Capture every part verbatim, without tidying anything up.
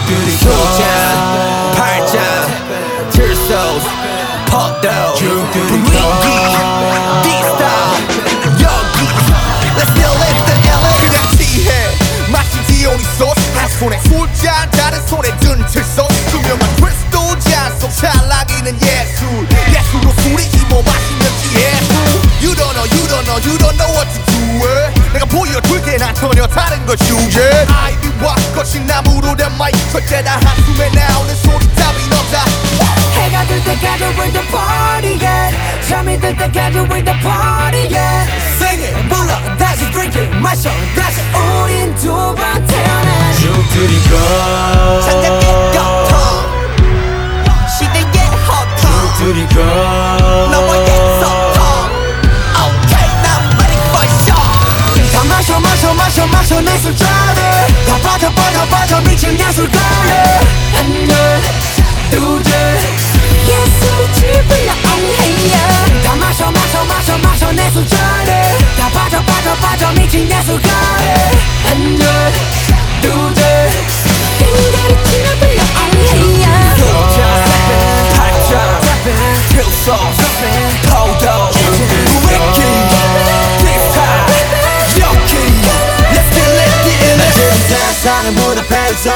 소장 팔짱 들소 퍼도 분위기 디스타 여기 Let's still live the 엘에이 그냥 취해 마치 디오니 소스 한 손에 술잔 다른 손에 든틀 소스 투명한 크리스탈 잔속 찰나기는 예술 예술로 술이 힘어 마시면 예술 You don't know you don't know you don't know what to do it. 내가 보여줄게 난 전혀 다른 걸 주제 아이비와 거친 나무로 된 마이크 절대 다 한숨에 나오는 소리 답이 없다 해가 들 때까지 we're the party yeah 잠이 들 때까지 we're the party yeah Sing it 불러 다시 drink it 마셔 다시 우린 두 번 태어나 죽들이고 장작의 고통 시대의 허통 죽들이고 너와의 소통 Okay now I'm ready for show 다 마셔 마셔 마셔 마셔 내 술잔에 다 빠져 빠져 빠져 미친 예술가에 한잔 두잔 예술이 지불러 엉해야 다 마셔 마셔 마셔 마셔 내 술잔에 다 빠져 빠져 빠져 미친 예술가에 한잔 두잔 빙가리 지불러 엉해야 소장 팔짱 들소 퍼도 분위기 디스타 여기 Let's still live the 엘에이 세상의 무대에서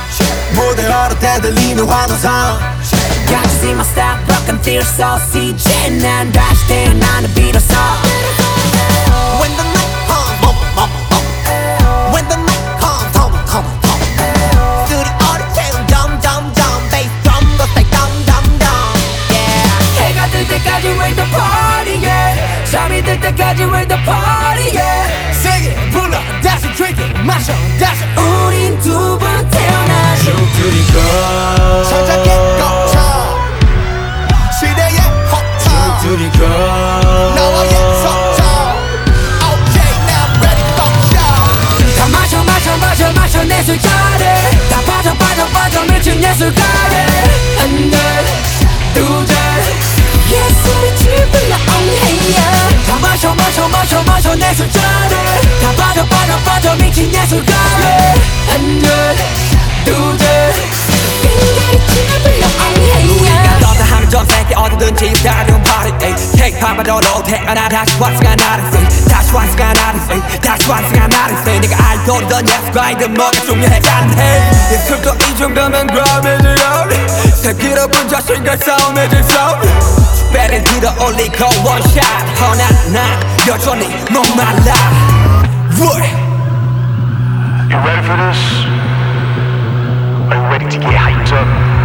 무대로 대들리는 환호성 Got to see my style broken tears so 씨제 난 다시 태어나는 비로소 When the night comes bum, bum, bum. When the night comes come come come 스튜디오를 채운 덤덤덤 베이스 드럼 거 say 덤덤덤 Yeah 해가 뜰 때까지 we're the party yeah 잠이 들 때까지 we're the party yeah Sing it 불러 다시 drink it 마셔 다시 우린 두 번 태어나 죽들이고 천장의 고통 시대의 허통 죽들이고 너와의 소통 Okay now I'm ready for show 다 마셔 마셔 마셔 마셔 내 술잔에 다 빠져 빠져 빠져 미친 예술가에 한잔 두잔 예술이 지불러 엉해야 다 마셔 마셔 마셔 마셔 내 술잔에 다 빠져 빠져 빠져 미친 예술가에 한잔 두잔 빙가리 지불러 엉해야 너다 하는 전 세계 어디든지 다른 party Take time 받아도 태어나 다시 완성한 나를 say 다시 완성한 나를 say 다시 완성한 나를 say 내가 알던 예술가이든 뭐가 중요하지 않네 예술도 이 정도면 그럼이지 새끼로분 자신과 싸움해질 싸움 배를 들어 올리고 원샷 허나 난 여전히 목말라 What? You ready for this? Are you ready to get hyped up?